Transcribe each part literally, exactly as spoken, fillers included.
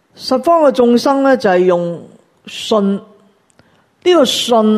十方嘅眾生咧就係用信，呢、這個信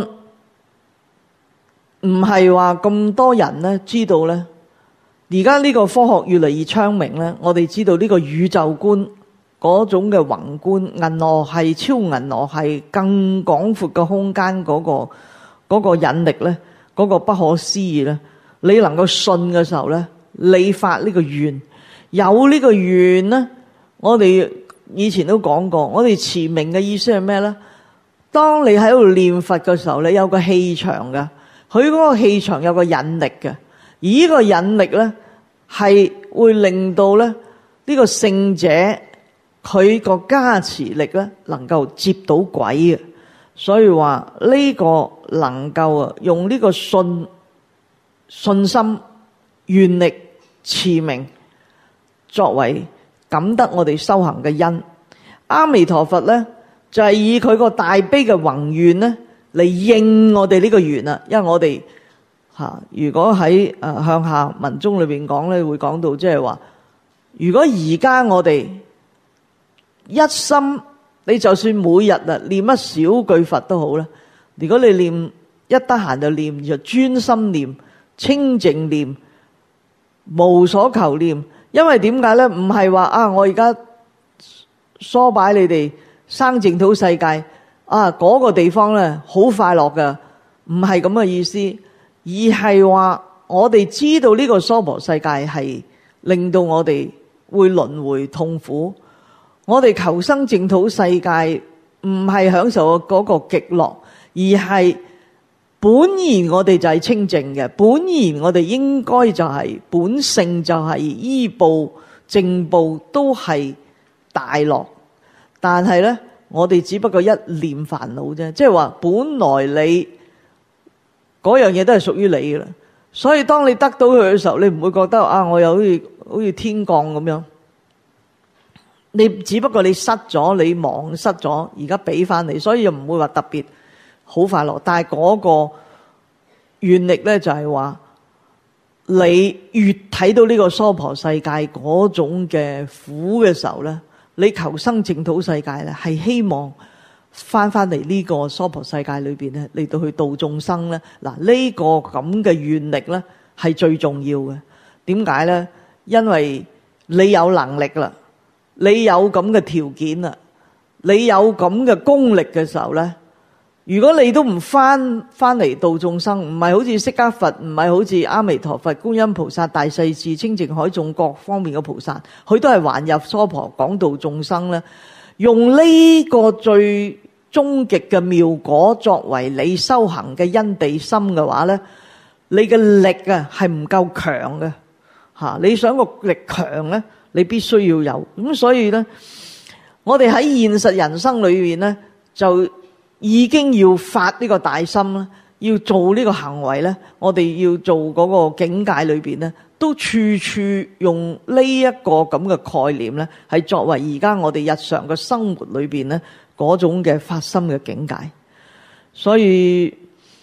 唔係話咁多人咧知道咧。而家呢個科學越嚟越昌明咧，我哋知道呢個宇宙觀嗰種嘅宏觀，銀河系、超銀河系更廣闊嘅空間嗰、那個嗰、那個引力咧，嗰、那個不可思議咧，你能夠信嘅時候咧，你發呢個願，有呢個願咧，我哋以前都講過，我哋持名嘅意思係咩咧？當你喺度念佛嘅時候，你有個氣場嘅，佢嗰個氣場有個引力嘅，而呢個引力咧係會令到咧呢個聖者佢個加持力咧能夠接到軌嘅，所以話呢個能夠啊用呢個信信心、願力、持名作為感得我哋修行嘅因。阿彌陀佛咧就係以佢個大悲嘅宏願咧嚟應我哋呢個願啊，因為我哋吓如果喺誒向下文中裏邊講咧，會講到即係話，如果而家我哋一心，你就算每日啊念一小句佛都好啦，如果你念一得閒就念，就專心念、清淨念、無所求念。因為點解咧？唔係話啊，我而家梳擺你哋生淨土世界啊，嗰個地方咧好快樂噶，唔係咁嘅意思，而係話我哋知道呢個娑婆世界係令到我哋會輪迴痛苦，我哋求生淨土世界唔係享受嗰個極樂，而係本然我哋就係清淨嘅，本然我哋應該就係本性就係依報正報都係大樂，但係咧我哋只不過一念煩惱啫，即係話本來你嗰樣嘢都係屬於你嘅啦，所以當你得到佢嘅時候，你唔會覺得啊我又好似好似天降咁樣，你只不過你失咗，你忘失咗，而家俾翻你，所以又唔會話特別好快樂。但係嗰個願力咧就係話，你越睇到呢個娑婆世界嗰種嘅苦嘅時候咧，你求生淨土世界咧係希望翻翻嚟呢個娑婆世界裏邊咧，嚟到去度眾生咧。嗱，呢個咁嘅願力咧係最重要嘅。點解咧？因為你有能力啦，你有咁嘅條件啦，你有咁嘅功力嘅時候咧，如果你都唔翻翻嚟度眾生，唔係好似釋迦佛，唔係好似阿彌陀佛、觀音菩薩、大勢至、清淨海眾各方面嘅菩薩，佢都係還入娑婆講度眾生咧，用呢個最終極嘅妙果作為你修行嘅因地心嘅話咧，你嘅力啊係唔夠強嘅吓，你想個力強咧，你必須要有。咁所以咧，我哋喺現實人生裏邊咧，就已經要發呢個大心啦，要做呢個行為咧，我哋要做嗰個境界裏邊咧，都處處用呢一個咁嘅概念咧，係作為而家我哋日常嘅生活裏邊咧嗰種嘅發心嘅境界。所以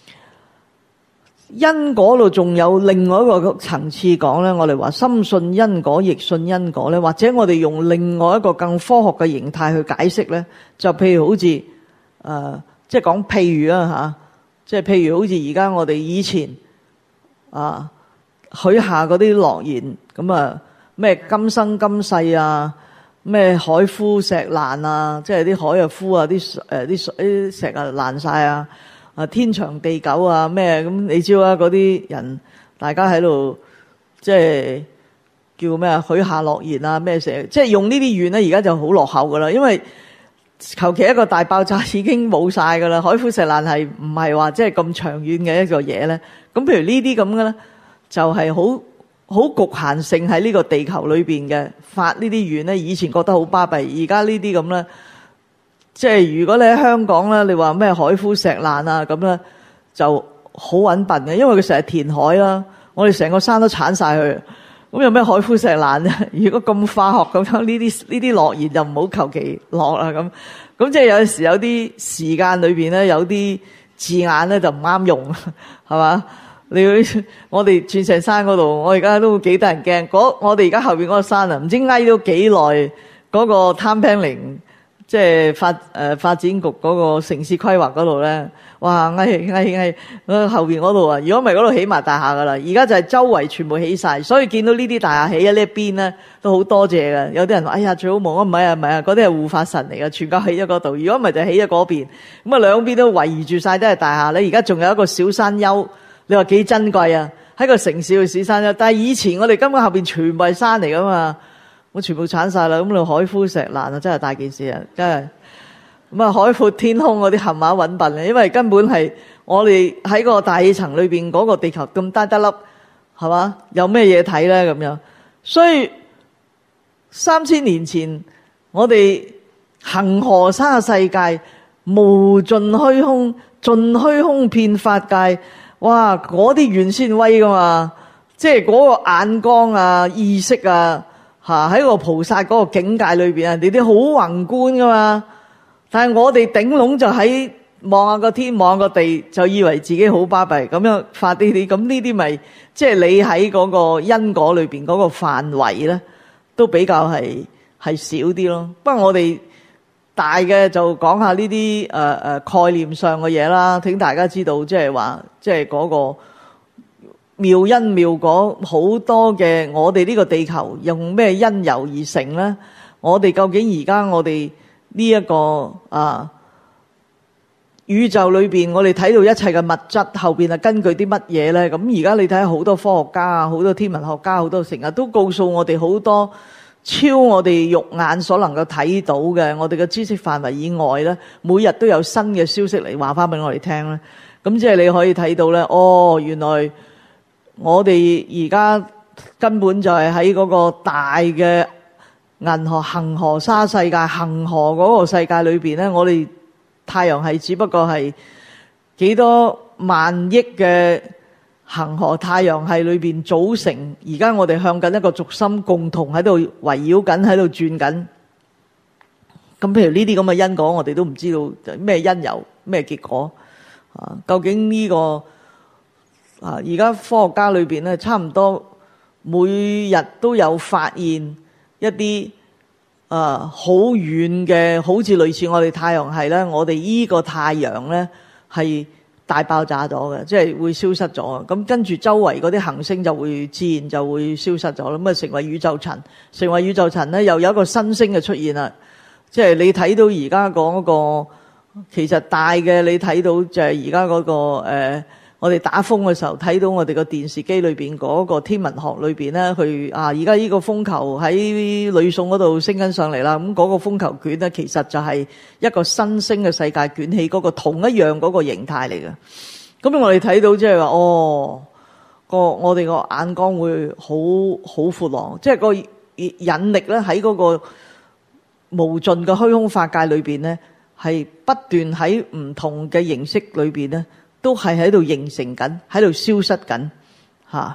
因果度仲有另外一個層次講咧，我哋話深信因果，亦信因果咧，或者我哋用另外一個更科學嘅形態去解釋咧，就譬如好似誒、呃，即係講譬如啊嚇，即係譬如好似而家我哋以前啊許下嗰啲諾言，咁啊咩今生今世啊，咩海枯石爛啊，即係啲海啊枯啊，啲誒啲水啲石啊爛晒啊。啊天長地久啊咩咁，你知啊嗰啲人大家喺度即係叫咩啊許下諾言啊咩成，即係用呢啲願咧，而家就好落後噶啦，因為求其一個大爆炸已經冇晒噶啦，海枯石爛係唔係話即係咁長遠嘅一個嘢咧？咁譬如呢啲咁嘅咧，就係好好局限性喺呢個地球裏邊嘅發呢啲願咧。以前覺得好巴閉，而家呢啲咁咧。即係如果你喺香港咧，你話咩海枯石爛啊咁咧，就好穩笨嘅，因為佢成日填海啦，我哋成個山都鏟晒佢，咁有咩海枯石爛咧？如果咁化學咁樣，呢啲呢啲諾言就唔好求其落啦咁。咁即係有時有啲時間裏邊咧，有啲字眼咧就唔啱用，係嘛？你去我哋鑽石山嗰度，我而家都幾得人驚。嗰我哋而家後邊嗰個山啊，唔知挨咗幾耐嗰個 time planning。 即係發誒、呃、發展局嗰個城市規劃嗰度咧，哇！嗌嗌嗌後邊嗰度啊，如果唔係嗰度起埋大廈噶啦，而家就係周圍全部起晒，所以見到呢啲大廈起喺呢一邊咧，都好多謝嘅。有啲人話：哎呀，最好冇啊，唔係啊，唔係啊，嗰啲係護法神嚟嘅，全家起咗嗰度。如果唔係就起咗嗰邊，咁啊兩邊都圍住晒都係大廈咧。而家仲有一個小山丘，你話幾珍貴啊？喺個城市嘅小山丘，但係以前我哋根本後邊全部係山嚟噶嘛。我全部鏟晒啦，咁你海枯石爛啊，真係大件事啊，真係咁啊！海闊天空嗰啲冚馬揾笨啊，因為根本係我哋喺個大氣層裏邊嗰個地球咁單得粒，係嘛？有咩嘢睇咧咁樣？所以三千年前我哋恆河沙世界無盡虛空，盡虛空遍法界，哇！嗰啲原先威噶嘛，即係嗰個眼光啊、意識啊。吓，喺個菩薩嗰個境界裏邊啊，你啲好宏觀噶嘛，但係我哋頂籠就喺望下個天望下個地，就以為自己好巴閉咁樣發啲啲，咁呢啲咪即係你喺嗰個因果裏邊嗰個範圍咧，都比較係係少啲咯。不過我哋大嘅就講下呢啲誒誒概念上嘅嘢啦，請大家知道即係話即係嗰個。妙因妙果好多嘅，我哋呢個地球用咩因由而成呢？我哋究竟而家我哋呢一個啊宇宙裏邊，我哋睇到一切嘅物質後邊係根據啲乜嘢呢？咁而家你睇下好多科學家啊，好多天文學家，好多成日都告訴我哋好多超我哋肉眼所能夠睇到嘅，我哋嘅知識範圍以外呢，每日都有新嘅消息嚟話翻俾我哋聽呢。咁即係你可以睇到呢，哦，原來我哋而家根本就係喺嗰個大嘅銀河恆河沙世界，恆河嗰個世界裏邊咧，我哋太陽系只不過係幾多萬億嘅恆河太陽系裏邊組成。而家我哋向緊一個軸心，共同喺度圍繞緊，喺度轉緊。咁譬如呢啲咁嘅因果，我哋都唔知道咩因由咩結果啊？究竟呢個？啊！而家科學家裏邊咧，差唔多每日都有發現一啲誒好遠嘅，好似類似我哋太陽系咧，我哋依個太陽咧係大爆炸咗嘅，即係會消失咗。咁跟住周圍嗰啲行星就會自然就會消失咗，咁啊成為宇宙塵。成為宇宙塵咧，又有一個新星嘅出現啦。即係你睇到而家嗰個其實大嘅，你睇到就係而家嗰個誒。呃我哋打風嘅時候睇到我哋個電視機裏邊嗰個天文學裏邊咧，佢啊而家呢個風球喺呂宋嗰度升緊上嚟啦。咁嗰個風球卷咧，其實就係一個新星嘅世界捲起嗰個同一樣嗰個形態嚟嘅。咁我哋睇到即係話，哦，個我哋個眼光會好好闊朗，即係個引力咧喺嗰個無盡嘅虛空法界裏邊咧，係不斷喺唔同嘅形式裏邊咧。都係喺度形成緊，喺度消失緊嚇。誒、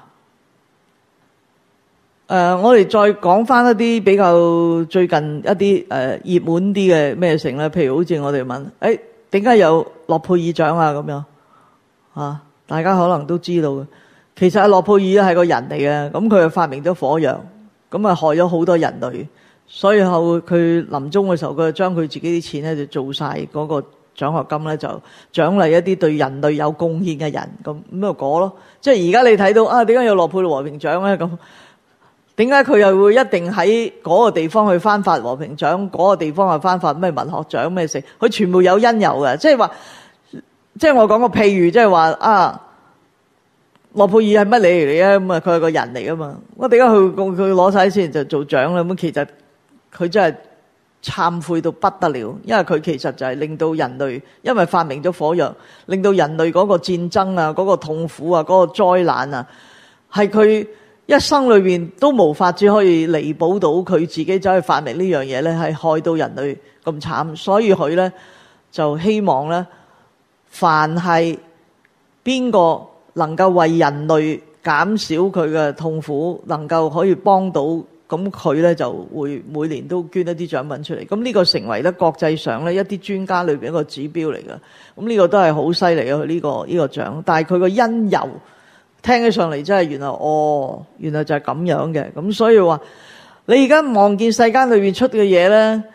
呃，我哋再講翻一啲比較最近一啲誒、呃、熱門啲嘅咩成咧，譬如好似我哋問，誒點解有諾貝爾獎啊咁樣嚇、啊？大家可能都知道嘅。其實阿諾貝爾咧係個人嚟嘅，咁佢又發明咗火藥，咁啊害咗好多人類，所以後佢臨終嘅時候，佢就將佢自己啲錢咧就做晒嗰個獎學金咧，就獎勵一啲對人類有貢獻嘅人，咁咁咪果咯。即係而家你睇到啊，點解有諾貝爾和平獎咧？咁點解佢又會一定喺嗰個地方去頒發和平獎，嗰、嗰個地方去頒發咩文學獎咩成？佢全部有因由嘅。即係話，即係我講個譬如，即係話啊，諾貝爾係乜嚟嚟啊？咁啊，佢係個人嚟噶嘛。我點解佢佢攞晒錢就做獎咧？咁其實佢真係懺悔到不得了，因為佢其實就係令到人類，因為發明咗火藥，令到人類嗰個戰爭啊、嗰個痛苦啊、嗰個災難啊，係佢一生裏邊都無法只可以彌補到佢自己走去發明呢樣嘢咧，係害到人類咁慘，所以佢咧就希望咧，凡係邊個能夠為人類減少佢嘅痛苦，能夠可以幫到。咁佢咧就會每年都捐一啲獎品出嚟，咁呢個成為咧國際上咧一啲專家裏邊一個指標嚟嘅。咁呢個都係好犀利啊！佢、這、呢個呢、呢個獎，但係佢個因由聽起上嚟真係原來哦，原來就係咁樣嘅。咁所以話你而家望見世間裏邊出嘅嘢咧，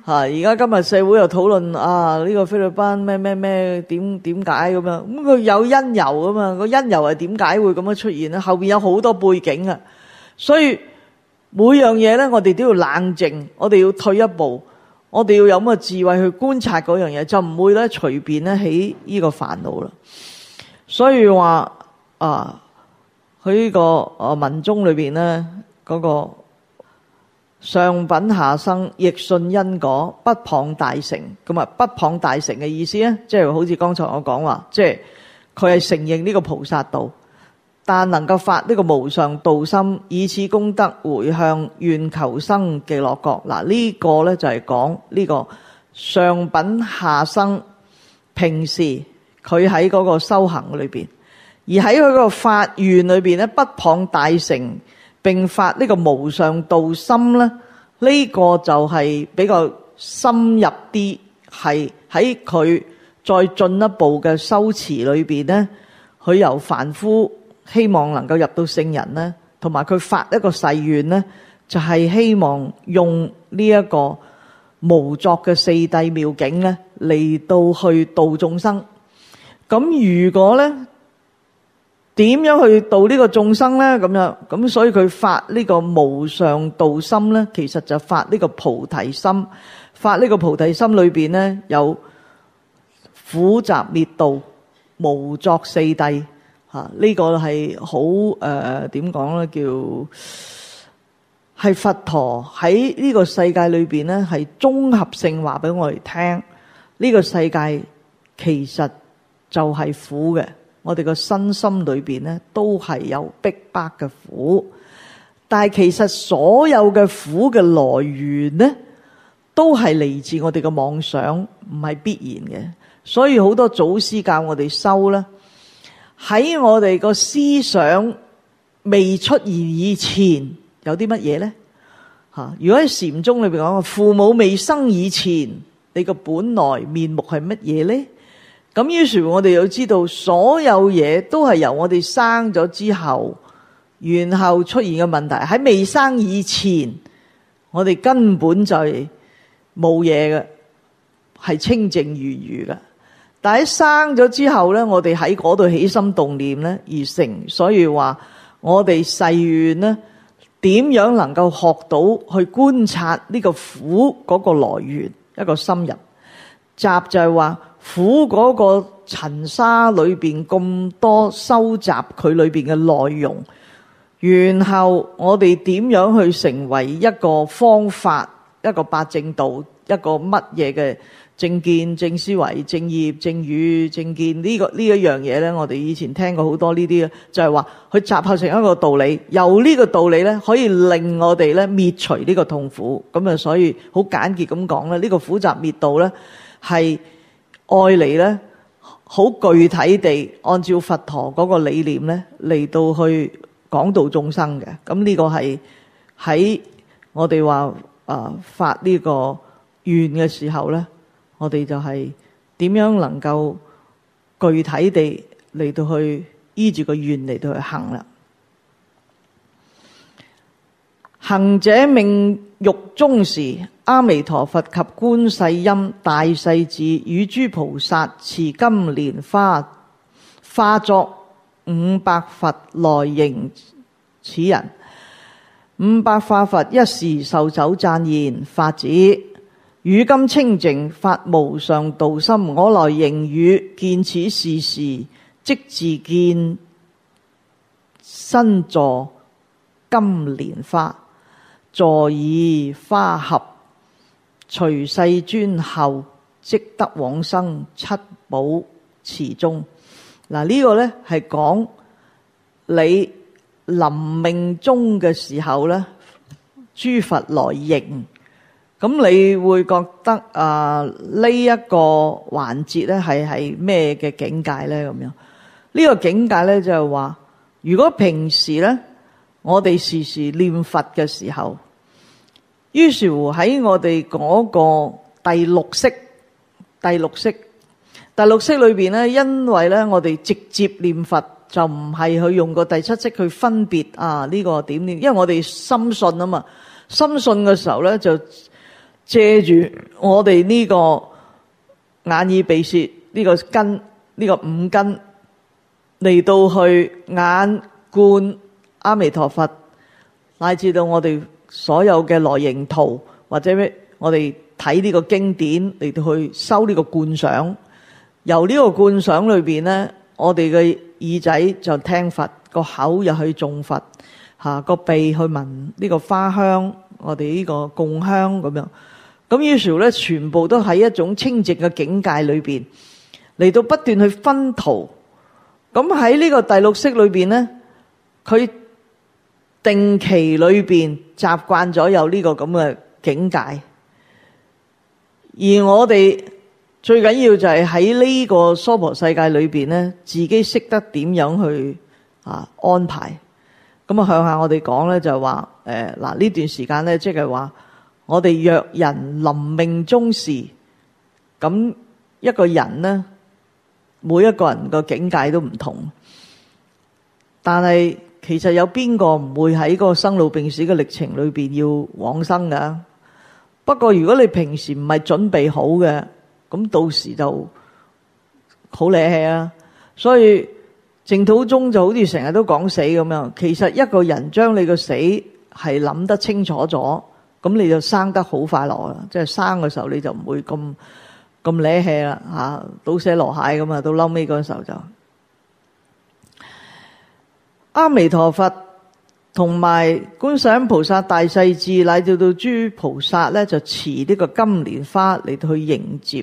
嚇！而家今日社會又討論啊，呢個菲律賓咩咩咩點點解咁樣？咁佢有因由啊嘛，個因由係點解會咁樣出現咧？後邊有好多背景啊，所以每樣嘢咧，我哋都要冷靜，我哋要退一步，我哋要有咁嘅智慧去觀察嗰樣嘢，就唔會咧隨便咧起呢個煩惱啦。所以話啊，佢呢個啊文中裏邊咧嗰個。上品下生，亦信因果，不謗大乘。咁啊，不謗大乘嘅意思咧，即係好似剛才我講話，即係佢係承認呢個菩薩道，但能夠發呢個無上道心，以此功德回向願求生極樂國。嗱，呢個咧就係講呢個上品下生，平時佢喺嗰個修行裏邊，而喺佢嗰個發願裏邊咧，不謗大乘。並發呢個無上道心咧，呢個就係比較深入啲，係喺佢再進一步嘅修持裏邊咧，佢由凡夫希望能夠入到聖人咧，同埋佢發一個誓願咧，就係希望用呢一個無作嘅四諦妙境咧嚟到去度眾生。咁如果咧，點樣去度呢個眾生呢？咁樣咁，所以佢發呢個無上道心呢，其實就發呢個菩提心。發呢個菩提心裏邊呢，有苦集滅道、無作四諦。吓，呢個係好誒，點講呢？叫係佛陀喺呢個世界裏邊呢，係綜合性話俾我哋聽。呢個世界其實就係苦嘅。我哋個身心裏邊咧，都係有逼迫嘅苦，但係其實所有嘅苦嘅來源咧，都係嚟自我哋嘅妄想，唔係必然嘅。所以好多祖師教我哋修咧，喺我哋個思想未出現以前，有啲乜嘢咧？吓，如果喺禪宗裏邊講，父母未生以前，你個本來面目係乜嘢咧？咁於是我哋要知道，所有嘢都係由我哋生咗之後，然後出現嘅問題。喺未生以前，我哋根本就係冇嘢嘅，係清淨如如嘅。但喺生咗之後咧，我哋喺嗰度起心動念咧而成，所以話我哋誓願咧，點樣能夠學到去觀察呢個苦嗰個來源，一個深入。集就係話。苦嗰個塵沙裏邊咁多收集佢裏邊嘅內容，然後我哋點樣去成為一個方法，一個八正道，一個乜嘢嘅正見、正思維、正業、正語、正見呢個呢一樣嘢咧？我哋以前聽過好多呢啲，就係話佢集合成一個道理，由呢個道理咧可以令我哋咧滅除呢個痛苦。咁啊，所以好簡潔咁講咧，呢個苦集滅道咧係。愛嚟咧，好具體地按照佛陀嗰個理念咧嚟到去講道眾生嘅。咁呢個係喺我哋話啊發呢個願嘅時候咧，我哋就係點樣能夠具體地嚟到去依住個願嚟到去行啦。行者命獄中時，阿彌陀佛及觀世音、大勢至與諸菩薩持金蓮花，化作五百佛來迎此人。五百化佛一時受酒讚言：法子，汝今清淨發無上道心，我來迎汝見此事時，即自見身坐金蓮花，坐以花合，隨世尊後，即得往生七寶池中。嗱，呢個呢係講你臨命終嘅時候呢，諸佛來迎。咁你會覺得啊呢一個環節呢係係咩嘅境界呢？咁樣呢個境界呢就係話，如果平時呢我哋時時念佛嘅時候，於是乎喺我哋嗰個第六識、第六識、第六識裏邊咧，因為咧我哋直接念佛就唔係去用個第七識去分別啊呢個點念，因為我哋深信啊嘛，深信嘅時候咧就借住我哋呢個眼耳鼻舌呢個根呢個五根嚟到去眼觀阿彌陀佛，乃至到我哋所有嘅來形圖，或者我哋睇呢個經典嚟到去修呢個觀想，由呢個觀想裏邊咧，我哋嘅耳仔就聽佛，個口又去誦佛，吓個鼻去聞呢個花香，我哋呢個供香咁樣。咁於是咧，全部都喺一種清淨嘅境界裏邊嚟到不斷去熏陶。咁喺呢個第六識裏邊咧，佢定期裏邊習慣咗有呢個咁嘅境界，而我哋最緊要就係喺呢個娑婆世界裏邊咧，自己識得點樣去啊安排。咁啊，向下我哋講咧就係話，誒嗱呢段時間咧，即係話我哋若人臨命終時，咁一個人咧，每一個人個境界都唔同，但係其實有邊個唔會喺個生老病死嘅歷程裏邊要往生噶？不過如果你平時唔係準備好嘅，咁到時就好瀨氣啊！所以淨土宗就好似成日都講死咁樣，其實一個人將你個死係諗得清楚咗，咁你就生得好快樂啦。即係生嘅時候你就唔會咁咁瀨氣啦，吓倒瀉籮蟹咁啊！到嬲尾嗰時候就阿彌陀佛同埋觀世音菩薩大勢至乃至到諸菩薩咧，就持呢個金蓮花嚟到去迎接。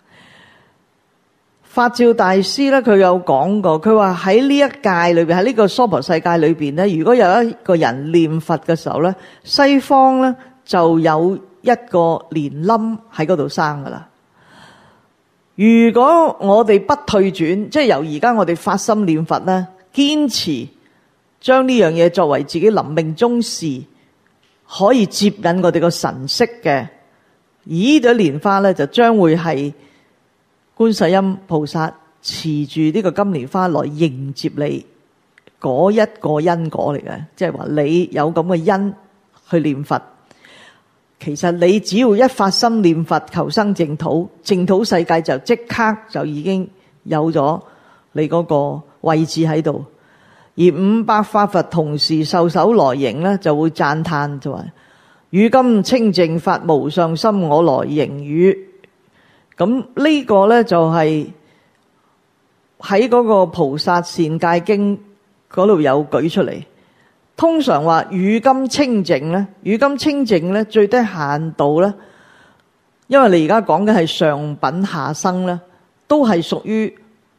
法照大師咧，佢有講過，佢話喺呢一界裏邊，喺呢個娑婆世界裏邊咧，如果有一個人念佛嘅時候咧，西方咧就有一個蓮冧喺嗰度生噶啦。如果我哋不退轉，即係由而家我哋發心念佛咧，堅持將呢樣嘢作為自己臨命終時可以接引我哋個神識嘅，而呢朵蓮花咧就將會係觀世音菩薩持住呢個金蓮花來迎接你嗰一個因果嚟嘅，即係話你有咁嘅因去念佛。其實你只要一發心念佛求生淨土，淨土世界就即刻就已經有咗你嗰個位置喺度。而五百法佛同時受手來迎咧，就會讚歎就話：汝今清淨法無上心，我來迎汝。咁呢個咧就係喺嗰個菩薩善戒經嗰度有舉出嚟。通常話汝今清淨咧，汝今清淨咧最低限度咧，因為你而家講嘅係上品下生咧，都係屬於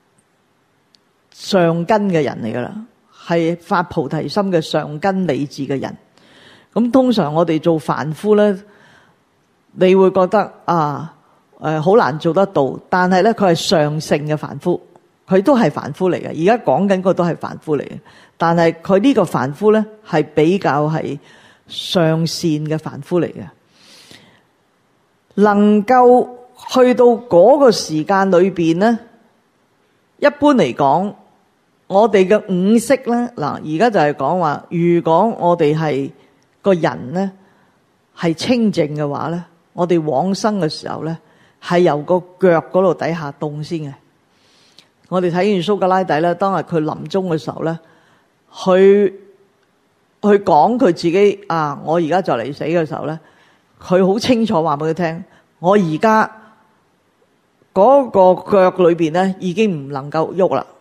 上根嘅人嚟噶啦，係發菩提心嘅上根理智嘅人。咁通常我哋做凡夫咧，你會覺得啊誒好難做得到，但係咧佢係上乘嘅凡夫，佢都係凡夫嚟嘅。而家講緊個都係凡夫嚟嘅，但係佢呢個凡夫咧係比較係上善嘅凡夫嚟嘅，能夠去到嗰個時間裏邊咧，一般嚟講，我哋嘅五識咧，嗱而家就係講話，如果我哋係個人咧係清淨嘅話咧，我哋往生嘅時候咧係由個腳嗰度底下凍先嘅。我哋睇完蘇格拉底咧，當日佢臨終嘅時候咧，去去講佢自己啊，我而家就嚟死嘅時候咧，佢好清楚話俾佢聽，我而家嗰個腳裏邊咧已經唔能夠喐啦。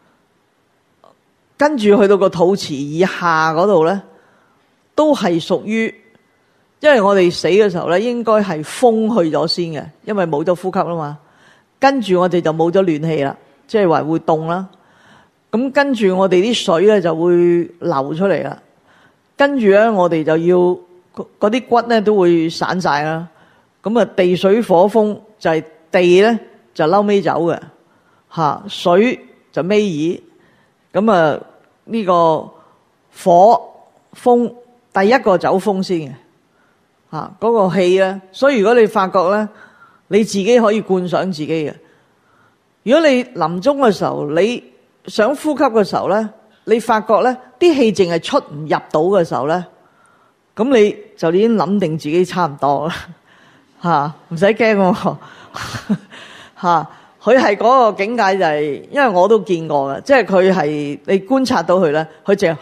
跟住去到個肚臍以下嗰度咧，都係屬於，因為我哋死嘅時候咧，應該係風去咗先嘅，因為冇咗呼吸啦嘛。跟住我哋就冇咗暖氣啦，即係話會凍啦。咁跟住我哋啲水咧就會流出嚟啦。跟住咧我哋就要嗰啲骨咧都會散晒啦。咁啊地水火風就係地咧就嬲尾走嘅，吓水就尾二。咁啊呢個火風第一個走風先嘅，吓嗰個氣咧。所以如果你發覺咧，你自己可以觀想自己嘅。如果你臨終嘅時候，你想呼吸嘅時候咧，你發覺咧啲氣淨係出唔入到嘅時候咧，咁你就已經諗定自己差唔多啦。 嚇，唔使驚喎嚇。佢係嗰個境界就係、是，因為我都見過嘅，即係佢係你觀察到佢咧，佢淨係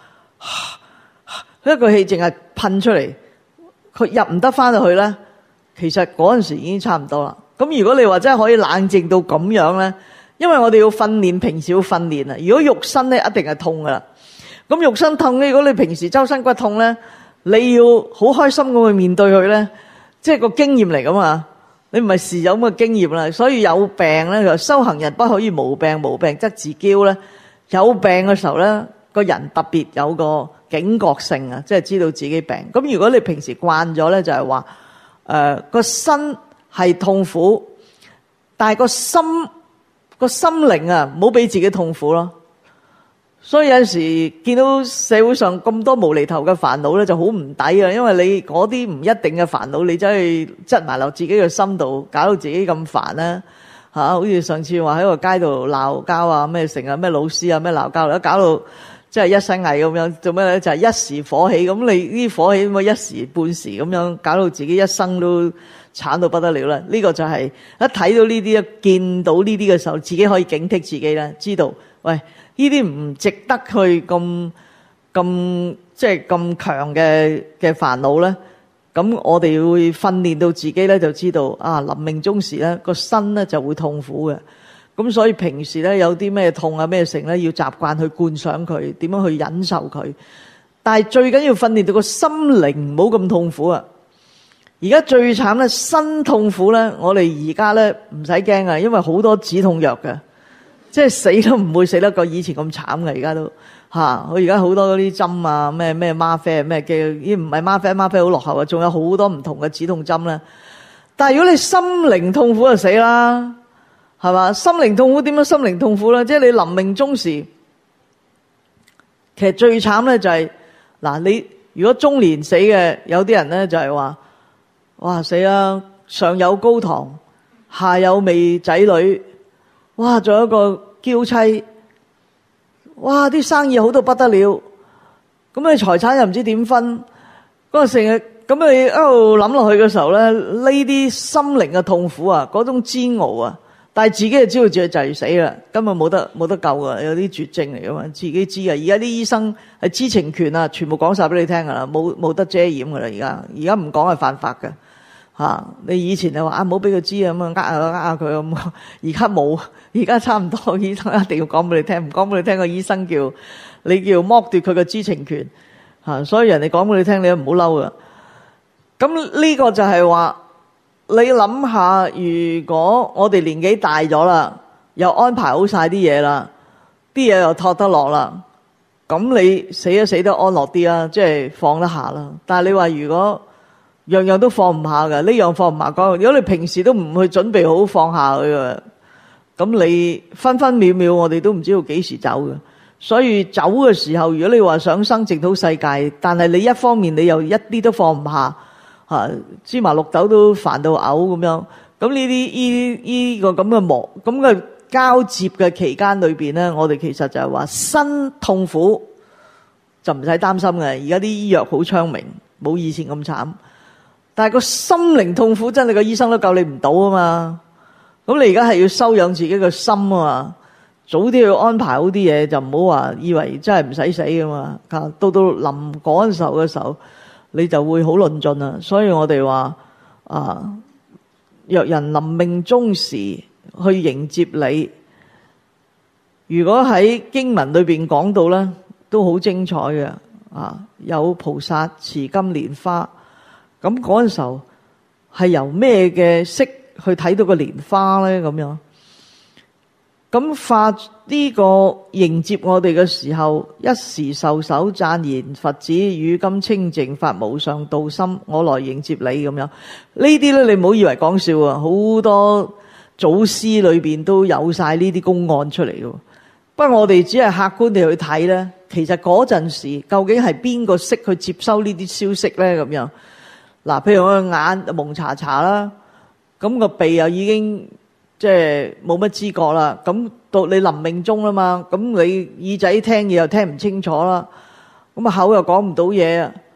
一個氣淨係噴出嚟，佢入唔得翻到去咧。其實嗰陣時已經差唔多啦。咁如果你話真係可以冷靜到咁樣咧，因為我哋要訓練，平時要訓練啊。如果肉身咧，一定係痛噶啦。咁肉身痛咧，如果你平時周身骨痛咧，你要好開心咁去面對佢咧，即係個經驗嚟噶嘛。你唔係時有咁嘅經驗啦，所以有病咧，就修行人不可以無病，無病則自驕咧。有病嘅時候咧，個人特別有個警覺性啊，即係知道自己病。咁如果你平時慣咗咧，就係話誒個身係痛苦，但係個心個心靈啊，唔好俾自己痛苦咯。所以有陣時見到社會上咁多無厘頭嘅煩惱咧，就好唔抵啊！因為你嗰啲唔一定嘅煩惱，你走去擠埋落自己嘅心度，搞到自己咁煩啦嚇。好似上次話喺個街度鬧交啊，咩成日咩老師啊，咩鬧交，一搞到即係一身蟻咁樣，做咩咧？就係一時火起，咁你啲火起咁啊，一時半時咁樣，搞到自己一生都慘到不得了啦！呢個就係一睇到呢啲，見到呢啲嘅時候，自己可以警惕自己啦，知道喂。呢啲唔值得去咁咁即係咁強嘅嘅煩惱咧，咁我哋會訓練到自己咧，就知道啊，臨命終時咧個身咧就會痛苦嘅。咁所以平時咧有啲咩痛啊咩成咧，要習慣去觀想佢，點樣去忍受佢。但係最緊要訓練到個心靈唔好咁痛苦啊！而家最慘咧，身痛苦咧，我哋而家咧唔使驚啊，因為好多止痛藥嘅。即係死都唔會死得過以前咁慘嘅，而家都嚇。我而家好多嗰啲針啊，咩咩嗎啡咩嘅，依唔係嗎啡，嗎啡好落後啊。仲有好多唔同嘅止痛針咧。但係如果你心靈痛苦就死啦，係嘛？心靈痛苦點樣心靈痛苦咧？即係你臨命終時，其實最慘咧就係、是、嗱，你如果中年死嘅，有啲人咧就係話：哇死啦！上有高堂，下有未仔女。哇！仲有一個嬌妻，哇！啲生意好到不得了，咁你財產又唔知點分，嗰個成日咁你一路諗落去嘅時候咧，呢啲心靈嘅痛苦啊，嗰種煎熬啊，但係自己就知道自己就係死啦，根本冇得冇得救噶，有啲絕症嚟噶嘛，自己知啊。而家啲醫生係知情權啊，全部講晒俾你聽噶啦，冇冇得遮掩噶啦，而家而家唔講係犯法噶。吓！你以前就話啊，唔好俾佢知啊，咁啊呃下呃下佢咁。而家冇，而家差唔多，醫生一定要講俾你聽，唔講俾你聽，個醫生叫你叫剝奪佢嘅知情權吓。所以人哋講俾你聽，你都唔好嬲噶。咁呢個就係話，你諗下，如果我哋年紀大咗啦，又安排好晒啲嘢啦，啲嘢又托得落啦，咁你死都死得安樂啲啦，即係放得下啦。但係你話如果樣樣都放唔下嘅，呢樣放唔下嗰樣。如果你平時都唔去準備好放下佢嘅，咁你分分秒秒我哋都唔知道幾時走嘅。所以走嘅時候，如果你話想生淨土世界，但係你一方面你又一啲都放唔下，吓芝麻綠豆都煩到嘔咁樣。咁呢啲呢呢個咁嘅磨咁嘅交接嘅期間裏邊咧，我哋其實就係話身痛苦就唔使擔心嘅。而家啲醫藥好昌明，冇以前咁慘。但係個心靈痛苦真係個醫生都救你唔到啊嘛！咁你而家係要修養自己個心啊嘛，早啲要安排好啲嘢，就唔好話以為真係唔使死噶嘛。到到臨嗰陣時候嘅時候，你就會好論盡啊！所以我哋話啊，若人臨命終時去迎接你，如果喺經文裏邊講到咧，都好精彩嘅啊！有菩薩持金蓮花。咁嗰陣時候係由咩嘅色去睇到個蓮花咧？咁樣咁化呢個迎接我哋嘅時候，一時受手讚言佛子與今清淨發無上道心，我來迎接你咁樣。呢啲咧你唔好以為講笑啊，好多祖師裏邊都有晒呢啲公案出嚟嘅。不過我哋只係客觀地去睇咧，其實嗰陣時究竟係邊個識去接收呢啲消息咧？咁樣。嗱，譬如我個眼蒙查查啦，咁個鼻又已經即係冇乜知覺啦。咁到你臨命終啦嘛，咁你耳仔聽嘢又聽唔清楚啦，咁啊口又講唔到嘢啊，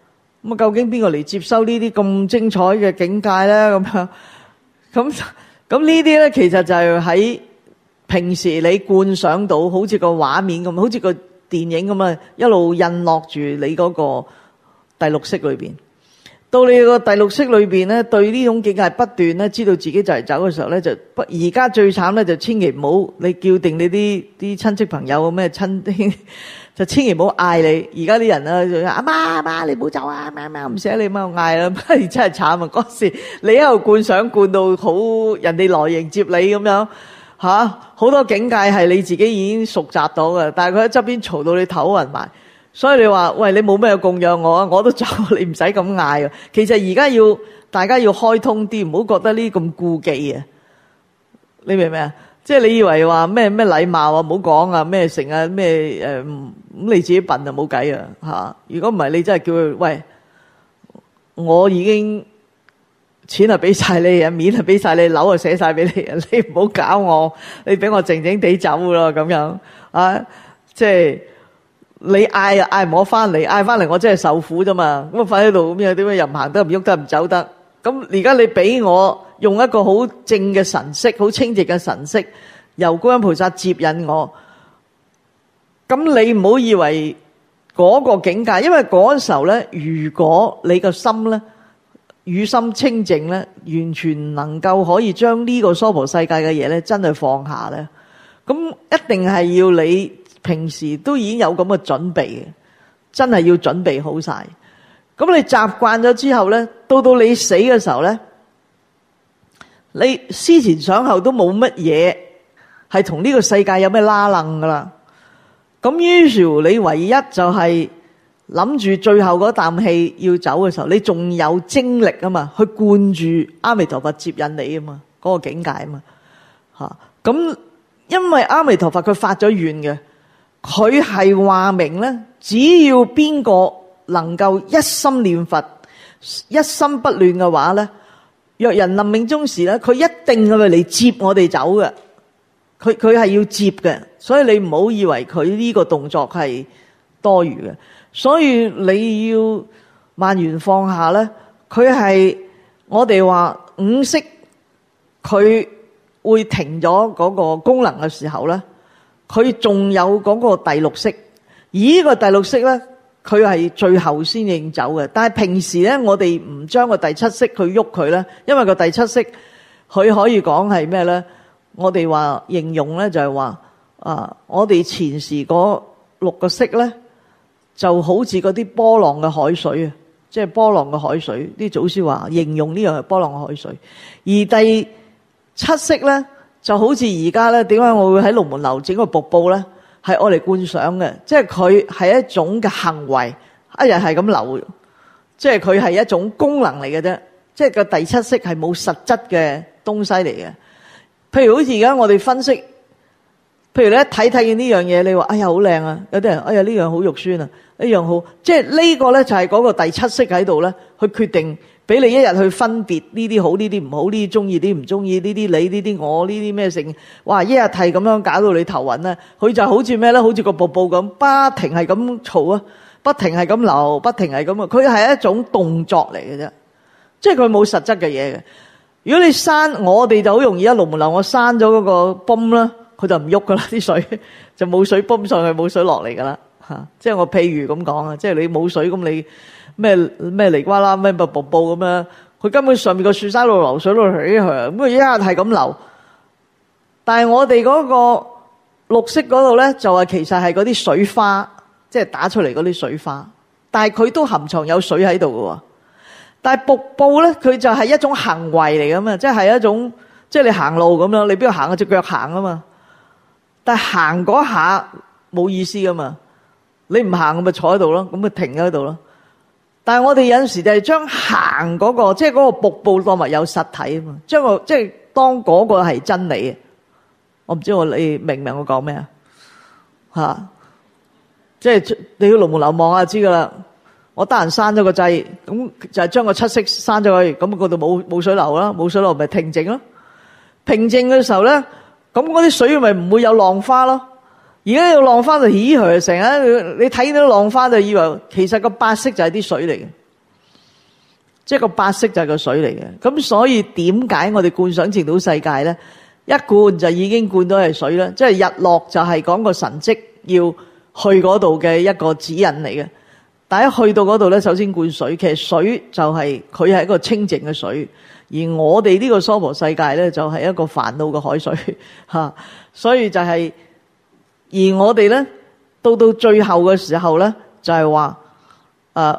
咁啊，究竟邊個嚟接收呢啲咁精彩嘅境界咧？咁樣咁咁呢啲咧，其實就係喺平時你觀想到好似個畫面咁，好似個電影咁啊，一路印落住你嗰個第六識裏邊。到你個第六識裏邊咧，對呢種境界不斷咧，知道自己就嚟走嘅時候咧，就不而家最慘咧，就千祈唔好你叫定你啲啲親戚朋友咩親，就千祈唔好嗌你。而家啲人啊，就阿媽阿媽，你唔好走啊！媽媽唔捨你，媽嗌啦，真係慘啊！嗰時你一路觀想觀到好，人哋來迎接你咁樣吓，好多境界係你自己已經熟習到嘅，但係佢喺側邊嘈到你頭暈埋。所以你話喂，你冇咩供養我啊？我都走，你唔使咁嗌啊！其實而家要大家要開通啲，唔好覺得呢咁顧忌啊！你明唔明啊？即係你以為話咩咩禮貌啊，唔好講啊，咩成啊咩誒咁你自己笨就冇計啊嚇！如果唔係，你真係叫佢喂，我已經錢啊俾晒你啊，面啊俾晒你，樓啊寫晒俾你啊，你唔好搞我，你俾我靜靜地走咯咁樣啊！即係。你嗌啊嗌唔我翻嚟，嗌翻嚟我真係受苦啫嘛！咁啊瞓喺度咁樣，點解又唔行得唔喐得唔走得？咁而家你俾我用一個好正嘅神識，好清淨嘅神識，由觀音菩薩接引我。咁你唔好以為嗰個境界，因為嗰時候咧，如果你個心咧與心清淨咧，完全能夠可以將呢個娑婆世界嘅嘢咧，真係放下咧，咁一定係要你。平時都已經有咁嘅準備嘅，真係要準備好晒。咁你習慣咗之後咧，到到你死嘅時候咧，你思前想後都冇乜嘢係同呢個世界有咩拉楞噶啦。咁於是乎你唯一就係諗住最後嗰啖氣要走嘅時候，你仲有精力啊嘛，去灌住阿彌陀佛接引你啊嘛，嗰、那個境界啊嘛嚇。咁因為阿彌陀佛佢發咗願嘅。佢係話明咧，只要邊個能夠一心念佛、一心不亂嘅話咧，若人臨命終時咧，佢一定係嚟接我哋走嘅。佢佢係要接嘅，所以你唔好以為佢呢個動作係多餘嘅。所以你要萬緣放下咧，佢係我哋話五識佢會停咗嗰個功能嘅時候咧。佢仲有嗰個第六識，而呢個第六識咧，佢係最後先認走嘅。但係平時咧，我哋唔將個第七識去喐佢咧，因為個第七識佢可以講係咩咧？我哋話形容咧就係話啊，我哋前時嗰六個識咧，就好似嗰啲波浪嘅海水啊，即係波浪嘅海水。啲祖師話形容呢樣係波浪嘅海水，而第七識咧。就好似而家咧，點解我會喺龍門樓整個瀑布咧？係愛嚟觀賞嘅，即係佢係一種嘅行為，一日係咁流，即係佢係一種功能嚟嘅啫。即係個第七識係冇實質嘅東西嚟嘅。譬如好似而家我哋分析，譬如你一睇睇見呢樣嘢，你話哎呀好靚啊，有啲人哎呀呢樣好肉酸啊，呢樣好，即係呢個咧就係嗰個第七識喺度咧，去決定。俾你一日去分別呢啲好，呢啲唔好，呢啲中意，呢啲唔中意，呢啲你，呢啲我，呢啲咩性，哇！一日係咁樣搞到你頭暈咧，佢就好似咩咧？好似個瀑布咁，不停係咁嘈啊，不停係咁流，不停係咁啊！佢係一種動作嚟嘅啫，即係佢冇實質嘅嘢嘅。如果你閂，我哋就好容易一龍門樓，我閂咗嗰個泵啦，佢就唔喐噶啦，啲水就冇水泵上去，冇水落嚟噶啦嚇。即係我譬如咁講啊，即係你冇水咁你。咩咩嚟瓜啦咩瀑布咁樣，佢根本上面個樹山路流水落嚟咁佢一下係咁流。但係我哋嗰個綠色嗰度咧，就係其實係嗰啲水花，即係打出嚟嗰啲水花。但係佢都含藏有水喺度嘅。但係瀑布咧，佢就係一種行為嚟噶嘛，即係一種即係你行路咁樣，你邊度行啊？隻腳行啊嘛。但係行嗰下冇意思噶嘛，你唔行咁咪坐喺度咯，咁咪停喺度咯。但係我哋有陣時就係將行嗰個，即係嗰個瀑布當為有實體啊嘛，將個即係當嗰個係真理啊。我唔知我你明唔明我講咩啊？吓，即係你去龍門樓望下知噶啦。我得閒閂咗個掣，咁就係將個七色閂咗去，咁嗰度冇冇水流啦，冇水流咪平靜咯。平靜嘅時候咧，咁嗰啲水咪唔會有浪花咯。而家有浪花就咦佢成日，你睇到浪花就以為其實個八識就係啲水嚟嘅， 即係個八識就係個水嚟嘅。咁所以點解我哋觀想淨土世界咧？一觀就已經觀到係水啦，即係日落就係講個神蹟要去嗰度嘅一個指引嚟嘅。但一去到嗰度咧，首先觀水，其實水就係佢係一個清淨嘅水，而我哋呢個娑婆世界咧就係一個煩惱嘅海水吓，所以就係、是、而我哋咧到到最後嘅時候咧就係話誒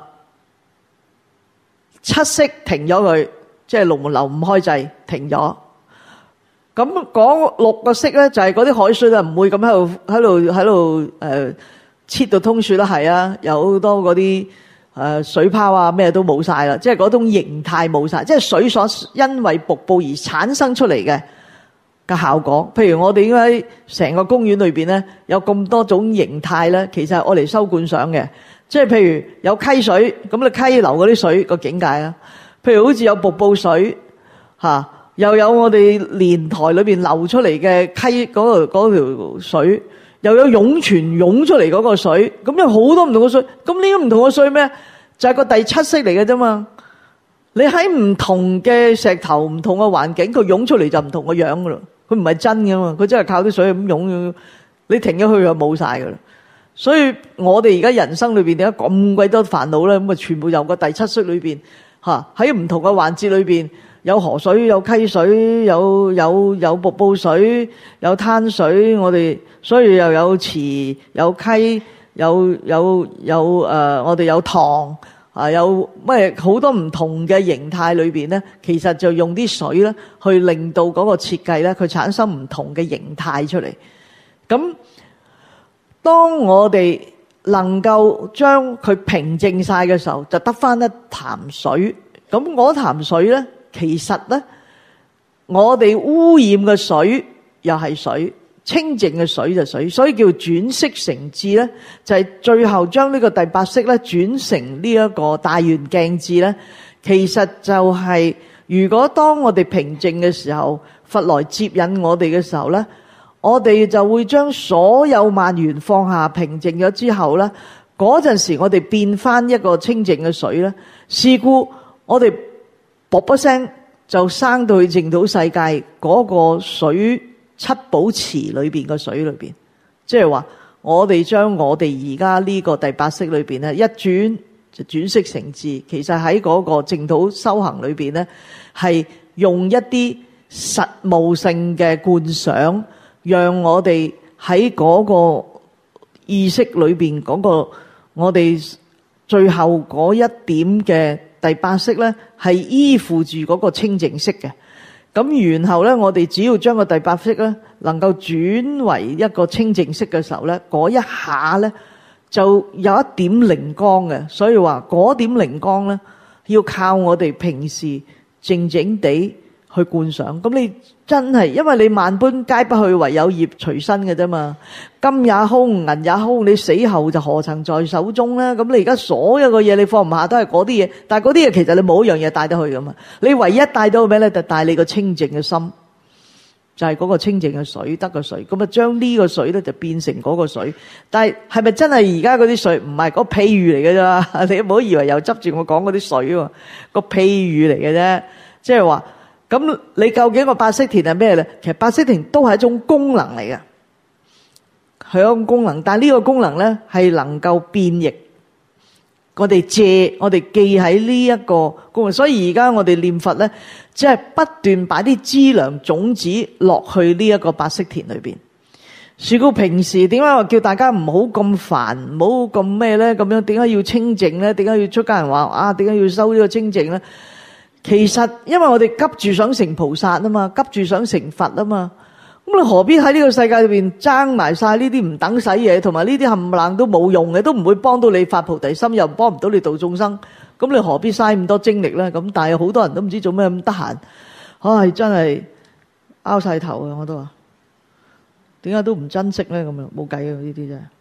七識停咗佢，即係龍門流唔開掣停咗。咁嗰六個識咧就係嗰啲海水咧唔會咁喺度喺度喺度誒切到通雪啦，係啊，有好多嗰啲誒水泡啊咩都冇晒啦，即係嗰種形態冇晒，即係水所因為瀑布而產生出嚟嘅嘅效果。譬如我哋應該喺成個公園裏邊咧有咁多種形態咧，其實係我嚟收觀賞嘅。即係譬如有溪水，咁你溪流嗰啲水個境界啦。譬如好似有瀑布水吓。又有我哋蓮台裏邊流出嚟嘅溪嗰個嗰條水，又有湧泉湧出嚟嗰個水，咁有好多唔同嘅水。咁呢個唔同嘅水咩？就係個第七識嚟嘅啫嘛。你喺唔同嘅石頭、唔同嘅環境，佢湧出嚟就唔同嘅樣噶啦。佢唔係真噶嘛，佢真係靠啲水咁湧。你停咗去就冇晒噶啦。所以我哋而家人生裏邊點解咁鬼多煩惱咧？咁啊，全部由個第七識裏邊吓，喺唔同嘅環節裏邊。有河水，有溪水，有有有瀑布水，有灘水，我哋所以又有池，有溪，有有有誒、呃，我哋有塘啊，有咩好多唔同嘅形態裏邊咧，其實就用啲水咧，去令到嗰個設計咧，佢產生唔同嘅形態出嚟。咁當我哋能夠將佢平靜晒嘅時候，就得翻一潭水。咁嗰潭水咧。其實咧，我哋污染嘅水又係水，清淨嘅水就係水，所以叫轉識成智咧，就係最後將呢個第八識咧轉成呢一個大圓鏡智咧。其實就係如果當我哋平靜嘅時候，佛來接引我哋嘅時候咧，我哋就會將所有萬緣放下，平靜咗之後咧，嗰陣時我哋變翻一個清淨嘅水咧。是故我哋。啵啵聲就生到去淨土世界嗰個水七寶池裏邊嘅水裏邊，即係話我哋將我哋而家呢個第八識裏邊咧一轉就轉識成智。其實喺嗰個淨土修行裏邊咧，係用一啲實務性嘅觀想，讓我哋喺嗰個意識裏邊嗰個我哋最後嗰一點嘅。第八識咧係依附住嗰個清淨識嘅，咁然後咧我哋只要將個第八識咧能夠轉為一個清淨識嘅時候咧，嗰一下咧就有一點靈光嘅。所以話嗰點靈光咧要靠我哋平時靜靜地去觀想。咁你真係因為你萬般皆不去，唯有業隨身嘅啫嘛。金也空，銀也空，你死後就何曾在手中咧？咁你而家所有嘅嘢你放唔下都係嗰啲嘢，但係嗰啲嘢其實你冇一樣嘢帶得去噶嘛。你唯一帶到咩咧？就帶你個清淨嘅心，就係嗰個清淨嘅水得個水。咁啊將呢個水咧就變成嗰個水。但係係咪真係而家嗰啲水唔係嗰譬喻嚟嘅啫？你唔好以為又執住我講嗰啲水喎，個譬喻嚟嘅啫。即係話咁你究竟個八識田係咩咧？其實八識田都係一種功能嚟嘅。係一種功能，但係呢個功能咧係能夠變譯，我哋借我哋記喺呢一個功能。所以而家我哋念佛咧，即係不斷擺啲資糧種子落去呢一個八識田裏邊。是故平時點解話叫大家唔好咁煩，唔好咁咩咧？咁樣點解要清淨咧？點解要出家人話啊？點解要修呢個清淨咧？其實因為我哋急住想成菩薩啊嘛，急住想成佛啊嘛。咁你何必喺呢個世界裏邊爭埋晒呢啲唔等使嘢，同埋呢啲冚唪唥都冇用嘅，都唔會幫到你發菩提心，又幫唔到你度眾生。咁你何必嘥咁多精力咧？咁但係好多人都唔知做咩咁得閒，唉，真係拗晒頭啊！我都話點解都唔珍惜咧？咁樣冇計啊！呢啲真係。